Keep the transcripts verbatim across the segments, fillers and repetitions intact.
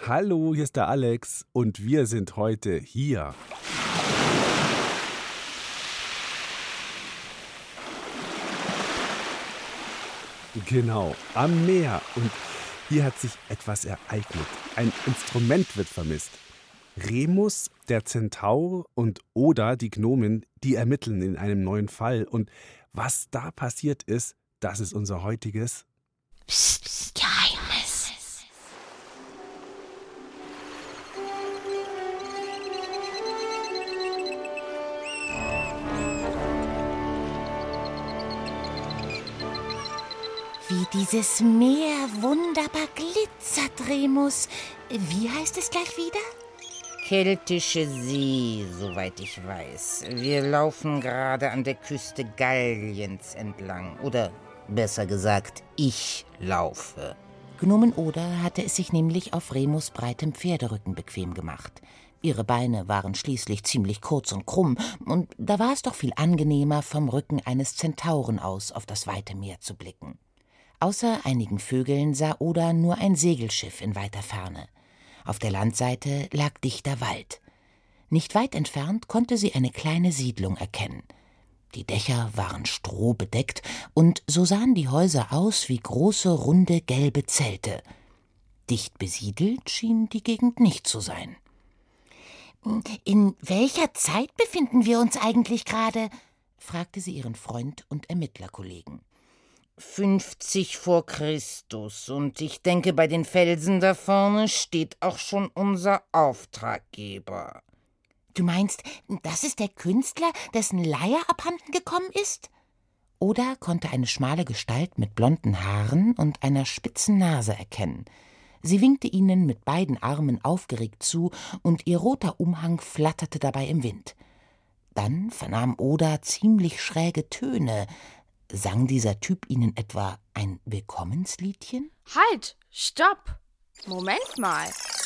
Hallo, hier ist der Alex und wir sind heute hier. Genau, am Meer. Und hier hat sich etwas ereignet. Ein Instrument wird vermisst. Remus, der Zentaur und Oda, die Gnomen, die ermitteln in einem neuen Fall. Und was da passiert ist, das ist unser heutiges Psst, psst, Geheimnis. Wie dieses Meer wunderbar glitzert, Remus. Wie heißt es gleich wieder? Keltische See, soweit ich weiß. Wir laufen gerade an der Küste Galliens entlang. Oder besser gesagt, ich laufe. Gnomen Oda hatte es sich nämlich auf Remus breitem Pferderücken bequem gemacht. Ihre Beine waren schließlich ziemlich kurz und krumm, und da war es doch viel angenehmer, vom Rücken eines Zentauren aus auf das weite Meer zu blicken. Außer einigen Vögeln sah Oda nur ein Segelschiff in weiter Ferne. Auf der Landseite lag dichter Wald. Nicht weit entfernt konnte sie eine kleine Siedlung erkennen. Die Dächer waren strohbedeckt, und so sahen die Häuser aus wie große, runde, gelbe Zelte. Dicht besiedelt schien die Gegend nicht zu sein. »In welcher Zeit befinden wir uns eigentlich gerade?« fragte sie ihren Freund und Ermittlerkollegen. fünfzig vor Christus, und ich denke, bei den Felsen da vorne steht auch schon unser Auftraggeber. »Du meinst, das ist der Künstler, dessen Leier abhanden gekommen ist?« Oda konnte eine schmale Gestalt mit blonden Haaren und einer spitzen Nase erkennen. Sie winkte ihnen mit beiden Armen aufgeregt zu, und ihr roter Umhang flatterte dabei im Wind. Dann vernahm Oda ziemlich schräge Töne. Sang dieser Typ ihnen etwa ein Willkommensliedchen? Halt! Stopp! Moment mal.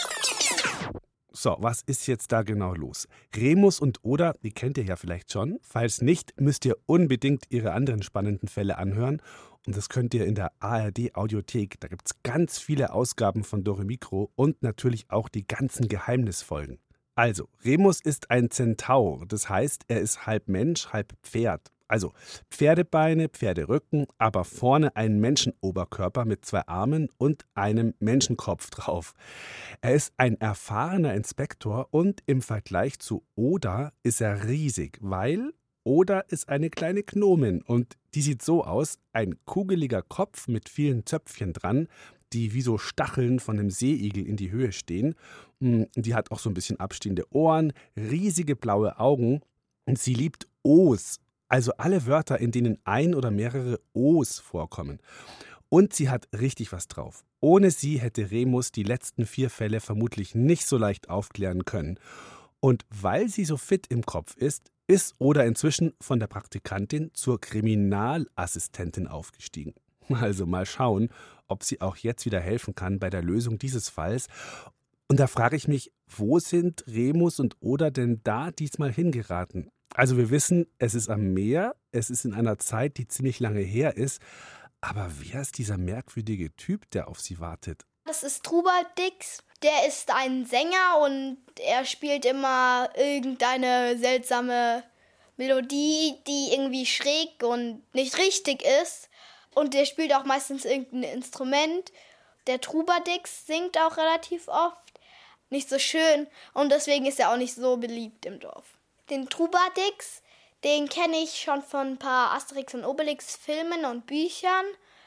So, was ist jetzt da genau los? Remus und Oda, die kennt ihr ja vielleicht schon. Falls nicht, müsst ihr unbedingt ihre anderen spannenden Fälle anhören. Und das könnt ihr in der A R D-Audiothek. Da gibt es ganz viele Ausgaben von Dore Mikro und natürlich auch die ganzen Geheimnisfolgen. Also, Remus ist ein Zentaur. Das heißt, er ist halb Mensch, halb Pferd. Also Pferdebeine, Pferderücken, aber vorne ein Menschenoberkörper mit zwei Armen und einem Menschenkopf drauf. Er ist ein erfahrener Inspektor und im Vergleich zu Oda ist er riesig, weil Oda ist eine kleine Gnomin und die sieht so aus, ein kugeliger Kopf mit vielen Zöpfchen dran, die wie so Stacheln von einem Seeigel in die Höhe stehen. Die hat auch so ein bisschen abstehende Ohren, riesige blaue Augen und sie liebt O's. Also alle Wörter, in denen ein oder mehrere O's vorkommen. Und sie hat richtig was drauf. Ohne sie hätte Remus die letzten vier Fälle vermutlich nicht so leicht aufklären können. Und weil sie so fit im Kopf ist, ist Oda inzwischen von der Praktikantin zur Kriminalassistentin aufgestiegen. Also mal schauen, ob sie auch jetzt wieder helfen kann bei der Lösung dieses Falls. Und da frage ich mich, wo sind Remus und Oda denn da diesmal hingeraten? Also wir wissen, es ist am Meer, es ist in einer Zeit, die ziemlich lange her ist. Aber wer ist dieser merkwürdige Typ, der auf sie wartet? Das ist Trubadix. Der ist ein Sänger und er spielt immer irgendeine seltsame Melodie, die irgendwie schräg und nicht richtig ist. Und der spielt auch meistens irgendein Instrument. Der Trubadix singt auch relativ oft. Nicht so schön und deswegen ist er auch nicht so beliebt im Dorf. Den Trubadix, den kenne ich schon von ein paar Asterix und Obelix Filmen und Büchern.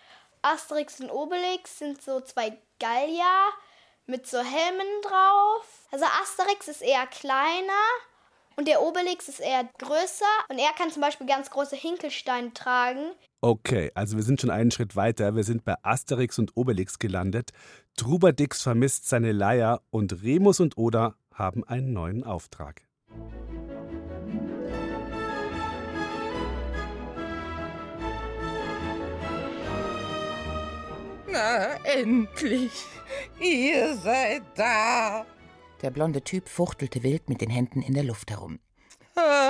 Asterix und Obelix sind so zwei Gallier mit so Helmen drauf. Also Asterix ist eher kleiner und der Obelix ist eher größer. Und er kann zum Beispiel ganz große Hinkelsteine tragen. Okay, also wir sind schon einen Schritt weiter. Wir sind bei Asterix und Obelix gelandet. Trubadix vermisst seine Leier und Remus und Oda haben einen neuen Auftrag. Na, endlich! Ihr seid da! Der blonde Typ fuchtelte wild mit den Händen in der Luft herum. Ah,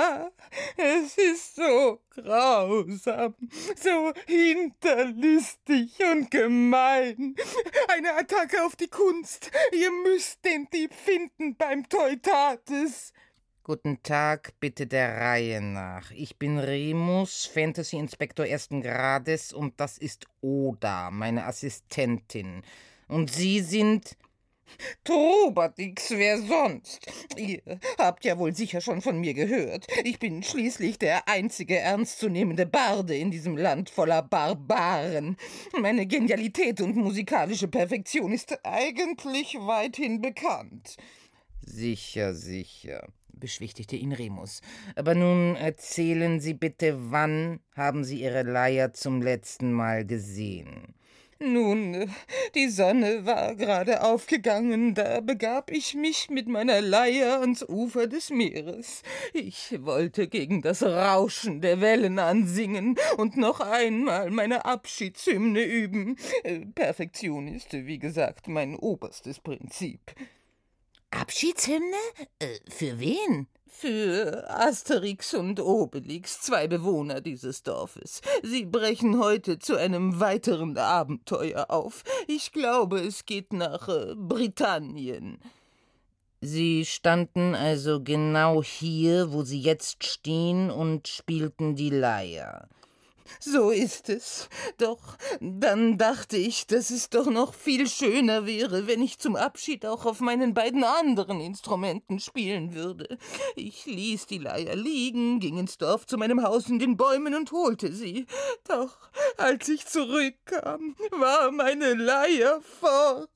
es ist so grausam, so hinterlistig und gemein. Eine Attacke auf die Kunst. Ihr müsst den Dieb finden beim Teutates. Guten Tag, bitte der Reihe nach. Ich bin Remus, Fantasy-Inspektor ersten Grades, und das ist Oda, meine Assistentin. Und Sie sind... Trubadix, wer sonst? Ihr habt ja wohl sicher schon von mir gehört. Ich bin schließlich der einzige ernstzunehmende Barde in diesem Land voller Barbaren. Meine Genialität und musikalische Perfektion ist eigentlich weithin bekannt. Sicher, sicher, beschwichtigte ihn Remus. Aber nun erzählen Sie bitte, wann haben Sie Ihre Leier zum letzten Mal gesehen? Nun, die Sonne war gerade aufgegangen, da begab ich mich mit meiner Leier ans Ufer des Meeres. Ich wollte gegen das Rauschen der Wellen ansingen und noch einmal meine Abschiedshymne üben. Perfektion ist, wie gesagt, mein oberstes Prinzip. Abschiedshymne? Äh, für wen? Für Asterix und Obelix, zwei Bewohner dieses Dorfes. Sie brechen heute zu einem weiteren Abenteuer auf. Ich glaube, es geht nach äh, Britannien. Sie standen also genau hier, wo Sie jetzt stehen, und spielten die Leier. So ist es. Doch dann dachte ich, dass es doch noch viel schöner wäre, wenn ich zum Abschied auch auf meinen beiden anderen Instrumenten spielen würde. Ich ließ die Leier liegen, ging ins Dorf zu meinem Haus in den Bäumen und holte sie. Doch als ich zurückkam, war meine Leier fort.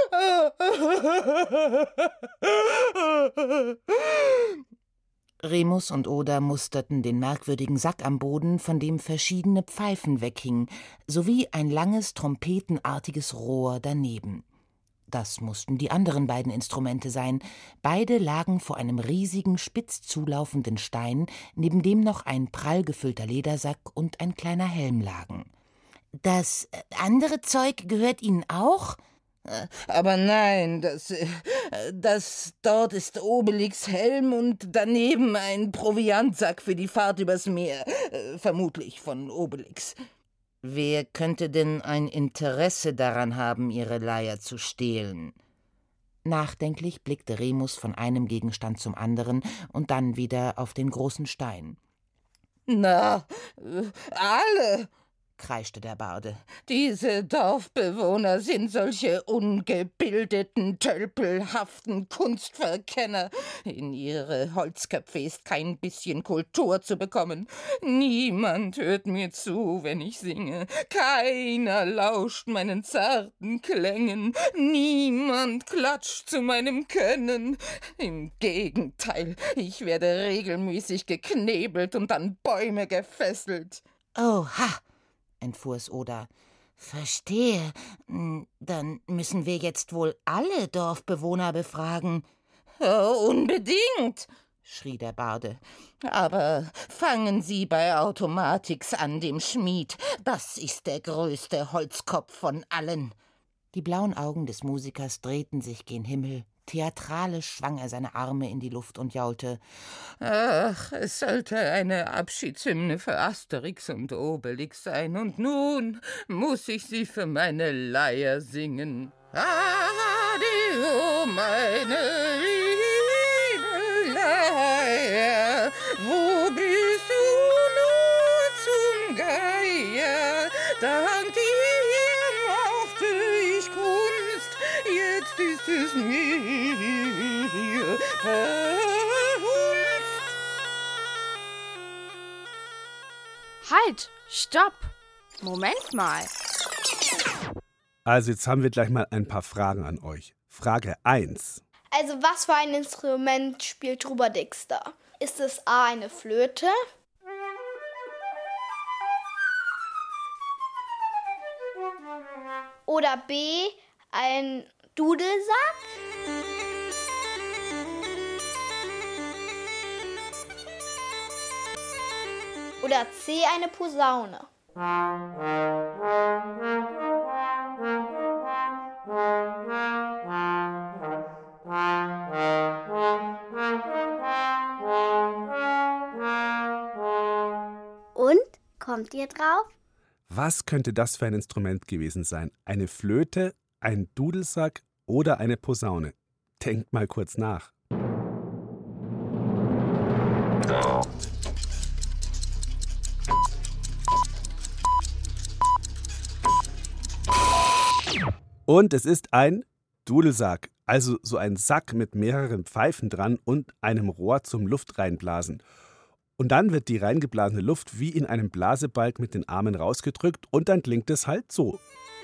Remus und Oda musterten den merkwürdigen Sack am Boden, von dem verschiedene Pfeifen weghingen, sowie ein langes, trompetenartiges Rohr daneben. Das mussten die anderen beiden Instrumente sein. Beide lagen vor einem riesigen, spitz zulaufenden Stein, neben dem noch ein prall gefüllter Ledersack und ein kleiner Helm lagen. »Das andere Zeug gehört Ihnen auch?« Aber nein, das, das dort ist Obelix Helm und daneben ein Proviantsack für die Fahrt übers Meer, vermutlich von Obelix. Wer könnte denn ein Interesse daran haben, Ihre Leier zu stehlen? Nachdenklich blickte Remus von einem Gegenstand zum anderen und dann wieder auf den großen Stein. »Na, alle«, kreischte der Barde. »Diese Dorfbewohner sind solche ungebildeten, tölpelhaften Kunstverkenner. In ihre Holzköpfe ist kein bisschen Kultur zu bekommen. Niemand hört mir zu, wenn ich singe. Keiner lauscht meinen zarten Klängen. Niemand klatscht zu meinem Können. Im Gegenteil, ich werde regelmäßig geknebelt und an Bäume gefesselt.« »Oha«, entfuhr es Oda. »Verstehe. Dann müssen wir jetzt wohl alle Dorfbewohner befragen.« Oh, »Unbedingt«, schrie der Barde. »Aber fangen Sie bei Automatix an, dem Schmied. Das ist der größte Holzkopf von allen.« Die blauen Augen des Musikers drehten sich gen Himmel. Theatralisch schwang er seine Arme in die Luft und jaulte. »Ach, es sollte eine Abschiedshymne für Asterix und Obelix sein, und nun muss ich sie für meine Leier singen. Adio, meine liebe Leier, wo bist du nur zum Geier? Dank dir machte ich Kunst, jetzt ist es mir verhunzt.« Halt! Stopp! Moment mal. Also jetzt haben wir gleich mal ein paar Fragen an euch. Frage eins. Also was für ein Instrument spielt Trubadix da? Ist es A, eine Flöte? Oder B, ein Dudelsack? Oder C, eine Posaune? kommt ihr drauf? Was könnte das für ein Instrument gewesen sein? Eine Flöte, ein Dudelsack oder eine Posaune? Denkt mal kurz nach. Und es ist ein Dudelsack, also so ein Sack mit mehreren Pfeifen dran und einem Rohr zum Luft reinblasen. Und dann wird die reingeblasene Luft wie in einem Blasebalg mit den Armen rausgedrückt und dann klingt es halt so.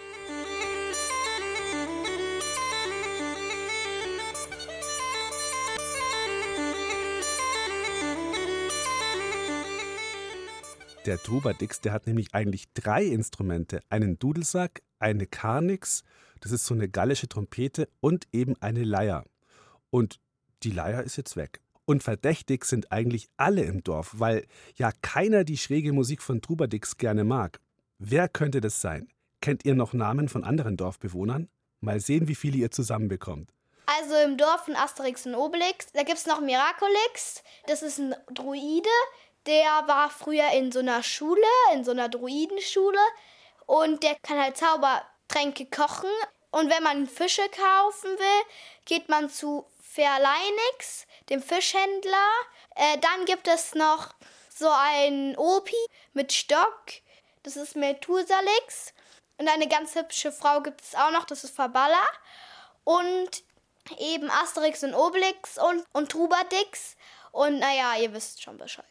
Der Trubadix, der hat nämlich eigentlich drei Instrumente. Einen Dudelsack, eine Karnix, das ist so eine gallische Trompete und eben eine Leier. Und die Leier ist jetzt weg. Und verdächtig sind eigentlich alle im Dorf, weil ja keiner die schräge Musik von Trubadix gerne mag. Wer könnte das sein? Kennt ihr noch Namen von anderen Dorfbewohnern? Mal sehen, wie viele ihr zusammenbekommt. Also im Dorf von Asterix und Obelix, da gibt es noch Miraculix, das ist ein Druide. Der war früher in so einer Schule, in so einer Druidenschule und der kann halt Zaubertränke kochen. Und wenn man Fische kaufen will, geht man zu Verleinix, dem Fischhändler. Äh, dann gibt es noch so einen Opi mit Stock, das ist Methusalix. Und eine ganz hübsche Frau gibt es auch noch, das ist Faballa. Und eben Asterix und Obelix und, und Trubadix. Und naja, ihr wisst schon Bescheid.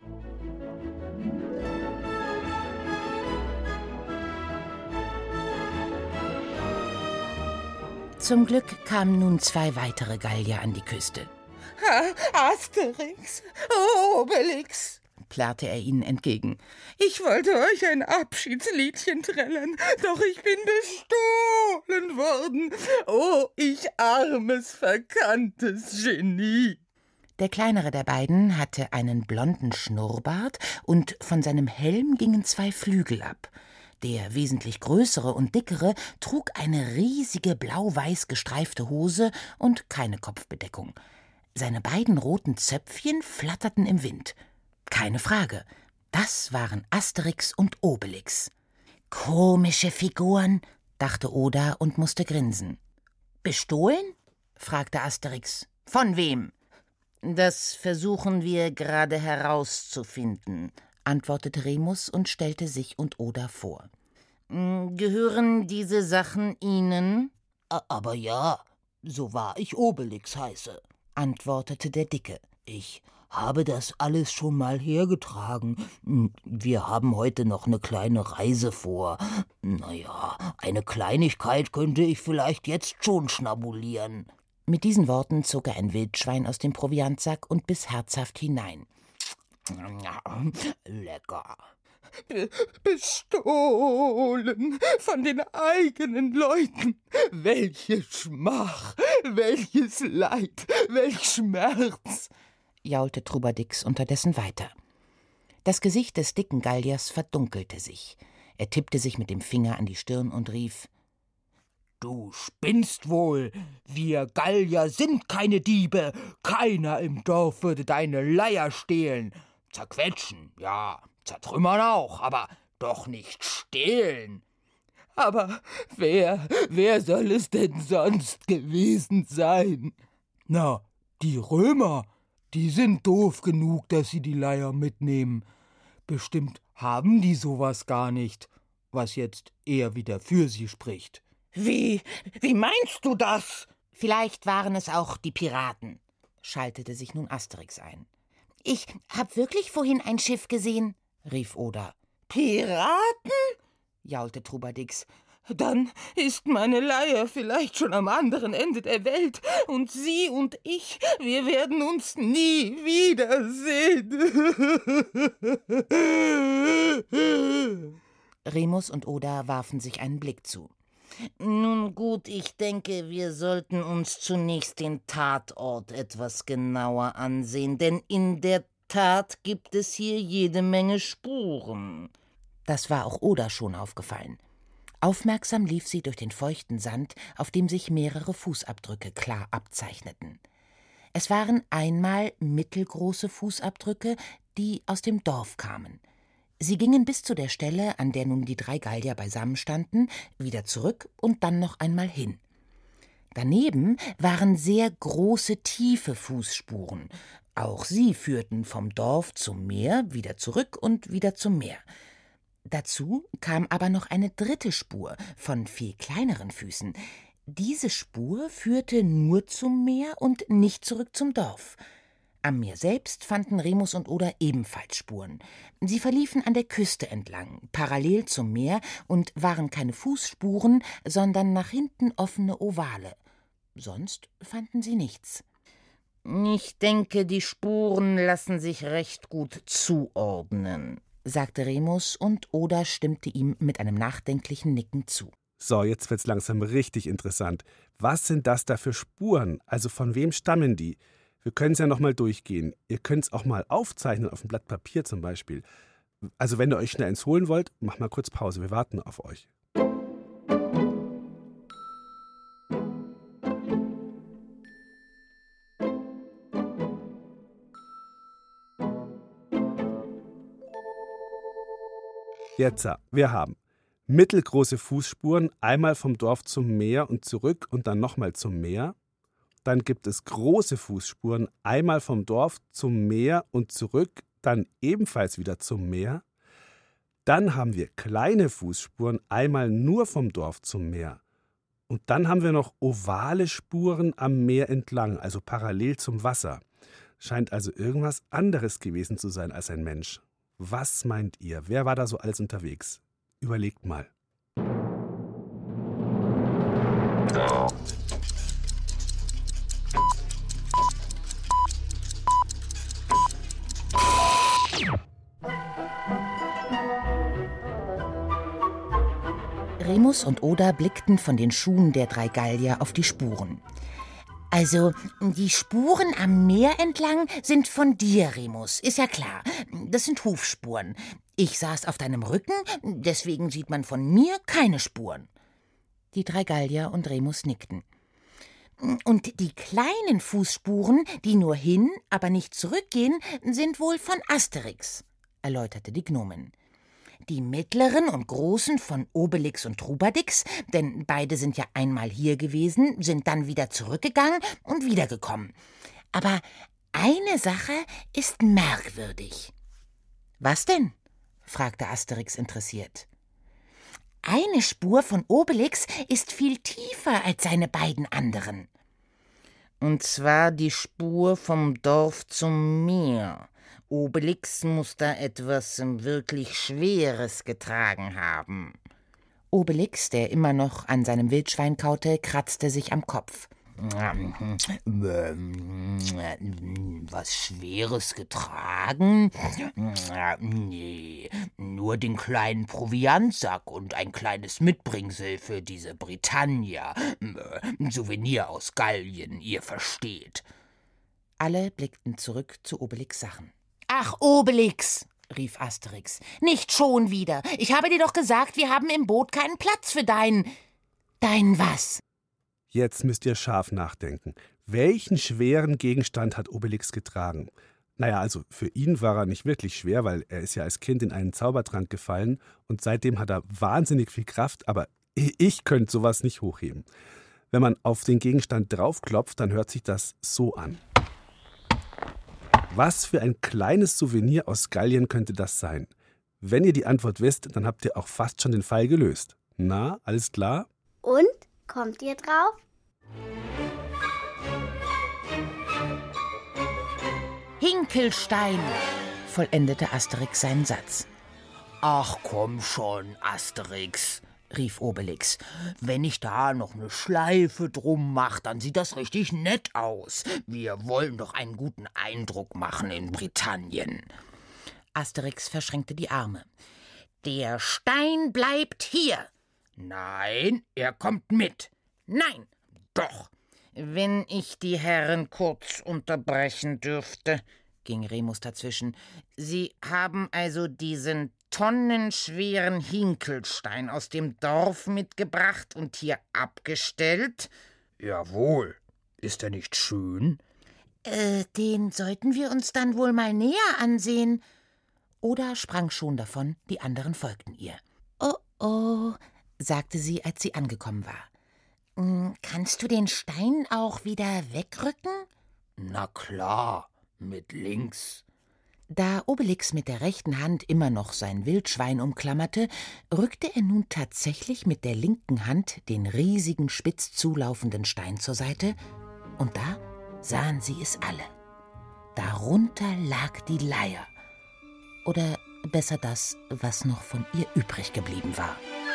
Zum Glück kamen nun zwei weitere Gallier an die Küste. Ha, Asterix, Obelix, plärrte er ihnen entgegen. Ich wollte euch ein Abschiedsliedchen trällern, doch ich bin bestohlen worden. Oh, ich armes, verkanntes Genie. Der kleinere der beiden hatte einen blonden Schnurrbart und von seinem Helm gingen zwei Flügel ab. Der wesentlich größere und dickere trug eine riesige blau-weiß gestreifte Hose und keine Kopfbedeckung. Seine beiden roten Zöpfchen flatterten im Wind. Keine Frage, das waren Asterix und Obelix. Komische Figuren, dachte Oda und musste grinsen. Bestohlen? fragte Asterix. Von wem? Das versuchen wir gerade herauszufinden, antwortete Remus und stellte sich und Oda vor. Gehören diese Sachen Ihnen? Aber ja, so wahr ich Obelix heiße, antwortete der Dicke. Ich habe das alles schon mal hergetragen. Wir haben heute noch eine kleine Reise vor. Naja, eine Kleinigkeit könnte ich vielleicht jetzt schon schnabulieren. Mit diesen Worten zog er ein Wildschwein aus dem Proviantsack und biss herzhaft hinein. Lecker. Be- bestohlen von den eigenen Leuten. Welche Schmach, welches Leid, welch Schmerz, jaulte Trubadix unterdessen weiter. Das Gesicht des dicken Galliers verdunkelte sich. Er tippte sich mit dem Finger an die Stirn und rief: »Du spinnst wohl! Wir Gallier sind keine Diebe! Keiner im Dorf würde deine Leier stehlen! Zerquetschen, ja, zertrümmern auch, aber doch nicht stehlen!« Aber wer, wer soll es denn sonst gewesen sein? Na, die Römer, die sind doof genug, dass sie die Leier mitnehmen. Bestimmt haben die sowas gar nicht, was jetzt eher wieder für sie spricht. Wie, wie meinst du das? Vielleicht waren es auch die Piraten, schaltete sich nun Asterix ein. Ich hab wirklich vorhin ein Schiff gesehen, rief Oda. Piraten? jaulte Trubadix. Dann ist meine Leier vielleicht schon am anderen Ende der Welt und Sie und ich, wir werden uns nie wiedersehen. Remus und Oda warfen sich einen Blick zu. Nun gut, ich denke, wir sollten uns zunächst den Tatort etwas genauer ansehen, denn in der Tat gibt es hier jede Menge Spuren. Das war auch Oda schon aufgefallen. Aufmerksam lief sie durch den feuchten Sand, auf dem sich mehrere Fußabdrücke klar abzeichneten. Es waren einmal mittelgroße Fußabdrücke, die aus dem Dorf kamen. Sie gingen bis zu der Stelle, an der nun die drei Gallier beisammen standen, wieder zurück und dann noch einmal hin. Daneben waren sehr große, tiefe Fußspuren. Auch sie führten vom Dorf zum Meer, wieder zurück und wieder zum Meer. Dazu kam aber noch eine dritte Spur von viel kleineren Füßen. Diese Spur führte nur zum Meer und nicht zurück zum Dorf. Am Meer selbst fanden Remus und Oda ebenfalls Spuren. Sie verliefen an der Küste entlang, parallel zum Meer, und waren keine Fußspuren, sondern nach hinten offene Ovale. Sonst fanden sie nichts. »Ich denke, die Spuren lassen sich recht gut zuordnen«, sagte Remus, und Oda stimmte ihm mit einem nachdenklichen Nicken zu. So, jetzt wird's langsam richtig interessant. Was sind das da für Spuren? Also von wem stammen die? Wir können es ja nochmal durchgehen. Ihr könnt es auch mal aufzeichnen, auf ein Blatt Papier zum Beispiel. Also wenn ihr euch schnell eins holen wollt, macht mal kurz Pause. Wir warten auf euch. Jetzt, wir haben mittelgroße Fußspuren, einmal vom Dorf zum Meer und zurück und dann nochmal zum Meer. Dann gibt es große Fußspuren, einmal vom Dorf zum Meer und zurück, dann ebenfalls wieder zum Meer. Dann haben wir kleine Fußspuren, einmal nur vom Dorf zum Meer. Und dann haben wir noch ovale Spuren am Meer entlang, also parallel zum Wasser. Scheint also irgendwas anderes gewesen zu sein als ein Mensch. Was meint ihr? Wer war da so alles unterwegs? Überlegt mal. Remus und Oda blickten von den Schuhen der drei Gallier auf die Spuren. Also, die Spuren am Meer entlang sind von dir, Remus, ist ja klar. Das sind Hufspuren. Ich saß auf deinem Rücken, deswegen sieht man von mir keine Spuren. Die drei Gallier und Remus nickten. Und die kleinen Fußspuren, die nur hin, aber nicht zurückgehen, sind wohl von Asterix, erläuterte die Gnomen. Die mittleren und großen von Obelix und Trubadix, denn beide sind ja einmal hier gewesen, sind dann wieder zurückgegangen und wiedergekommen. Aber eine Sache ist merkwürdig. Was denn? Fragte Asterix interessiert. Eine Spur von Obelix ist viel tiefer als seine beiden anderen. Und zwar die Spur vom Dorf zum Meer. Obelix muss da etwas wirklich Schweres getragen haben. Obelix, der immer noch an seinem Wildschwein kaute, kratzte sich am Kopf. Was Schweres getragen? Nee, nur den kleinen Proviantsack und ein kleines Mitbringsel für diese Britannia. Souvenir aus Gallien, ihr versteht. Alle blickten zurück zu Obelix' Sachen. »Ach, Obelix«, rief Asterix, »nicht schon wieder. Ich habe dir doch gesagt, wir haben im Boot keinen Platz für dein... dein was?« Jetzt müsst ihr scharf nachdenken. Welchen schweren Gegenstand hat Obelix getragen? Naja, also für ihn war er nicht wirklich schwer, weil er ist ja als Kind in einen Zaubertrank gefallen und seitdem hat er wahnsinnig viel Kraft, aber ich könnte sowas nicht hochheben. Wenn man auf den Gegenstand draufklopft, dann hört sich das so an. Was für ein kleines Souvenir aus Gallien könnte das sein? Wenn ihr die Antwort wisst, dann habt ihr auch fast schon den Fall gelöst. Na, alles klar? Und? Kommt ihr drauf? Hinkelstein, vollendete Asterix seinen Satz. Ach komm schon, Asterix, rief Obelix. Wenn ich da noch eine Schleife drum mach, dann sieht das richtig nett aus. Wir wollen doch einen guten Eindruck machen in Britannien. Asterix verschränkte die Arme. Der Stein bleibt hier. Nein, er kommt mit. Nein, doch. Wenn ich die Herren kurz unterbrechen dürfte, ging Remus dazwischen. Sie haben also diesen tonnenschweren Hinkelstein aus dem Dorf mitgebracht und hier abgestellt? Jawohl. Ist er nicht schön? Äh, den sollten wir uns dann wohl mal näher ansehen. Oda sprang schon davon, die anderen folgten ihr. »Oh, oh«, sagte sie, als sie angekommen war. »Kannst du den Stein auch wieder wegrücken?« »Na klar, mit links.« Da Obelix mit der rechten Hand immer noch sein Wildschwein umklammerte, rückte er nun tatsächlich mit der linken Hand den riesigen, spitz zulaufenden Stein zur Seite, und da sahen sie es alle. Darunter lag die Leier. Oder besser das, was noch von ihr übrig geblieben war.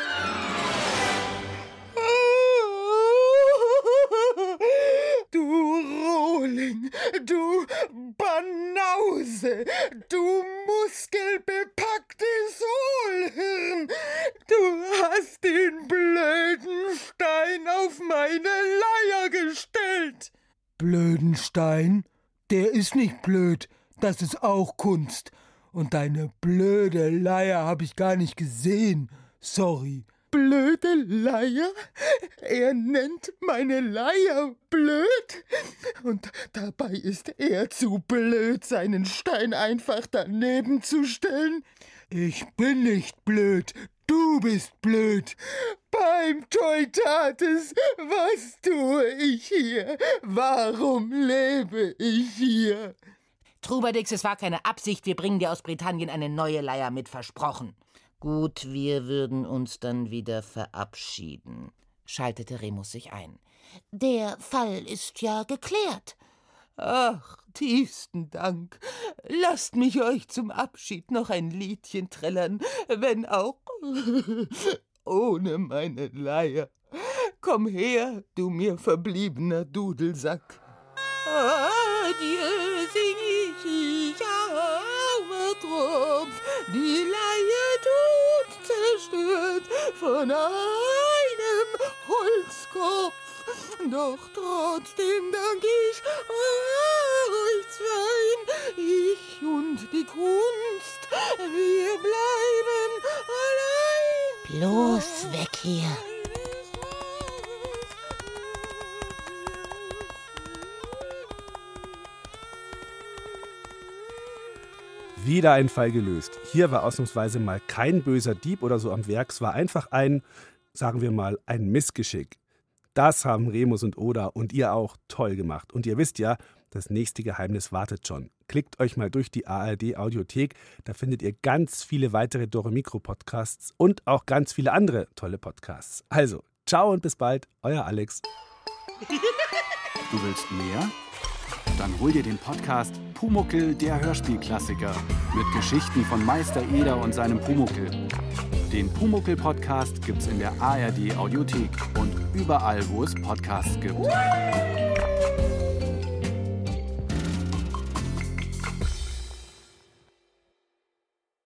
Du Rohling, du Banause, du muskelbepacktes Hohlhirn, du hast den blöden Stein auf meine Leier gestellt. Blöden Stein? Der ist nicht blöd, das ist auch Kunst. Und deine blöde Leier habe ich gar nicht gesehen. Sorry. Blöde Leier? Er nennt meine Leier blöd? Und dabei ist er zu blöd, seinen Stein einfach daneben zu stellen? Ich bin nicht blöd, du bist blöd. Beim Teutates, was tue ich hier? Warum lebe ich hier? Trubadix, es war keine Absicht, wir bringen dir aus Britannien eine neue Leier mit, versprochen. Gut, wir würden uns dann wieder verabschieden, schaltete Remus sich ein. Der Fall ist ja geklärt. Ach, tiefsten Dank. Lasst mich euch zum Abschied noch ein Liedchen trällern, wenn auch ohne meine Leier. Komm her, du mir verbliebener Dudelsack. Adieu, sing ich, ich armer Tropf, die Leier tut zerstört von einem Holzkopf. Doch trotzdem dank ich euch zweien, ich und die Kunst, wir bleiben allein. Bloß weg hier. Wieder ein Fall gelöst. Hier war ausnahmsweise mal kein böser Dieb oder so am Werk. Es war einfach ein, sagen wir mal, ein Missgeschick. Das haben Remus und Oda und ihr auch toll gemacht. Und ihr wisst ja, das nächste Geheimnis wartet schon. Klickt euch mal durch die A R D-Audiothek. Da findet ihr ganz viele weitere Dore Mikro-Podcasts und auch ganz viele andere tolle Podcasts. Also, ciao und bis bald. Euer Alex. Du willst mehr? Dann hol dir den Podcast Pumuckl, der Hörspielklassiker. Mit Geschichten von Meister Eder und seinem Pumuckl. Den Pumuckl-Podcast gibt's in der A R D-Audiothek und überall, wo es Podcasts gibt.